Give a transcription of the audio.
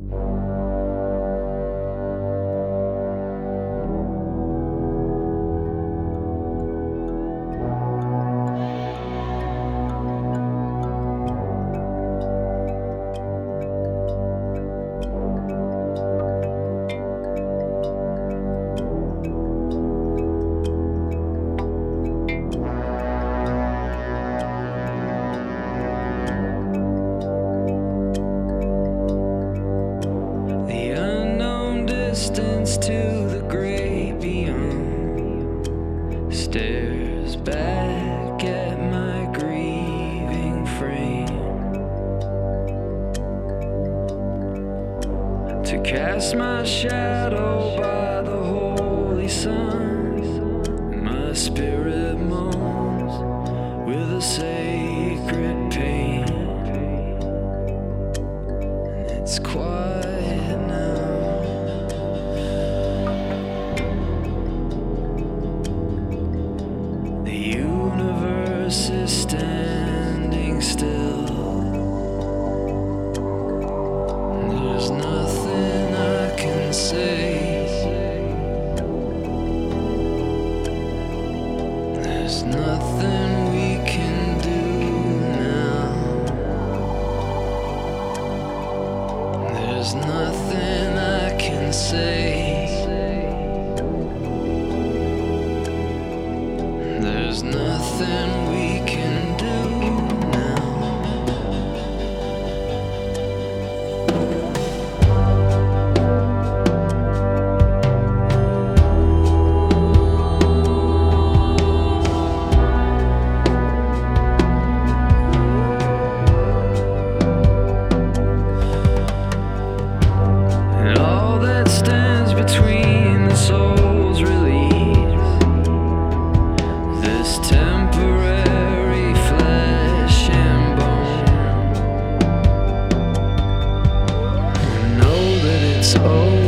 Distance to the great beyond stares back at my grieving frame to cast my shadow by the holy sun. My spirit moans with a sacred pain, and it's quiet now. The universe is standing still. There's nothing I can say. There's nothing we can do now. There's nothing I can say. There's nothing we can do now. And all that stands between the soul's release, this temporary flesh and bone. I know that it's over.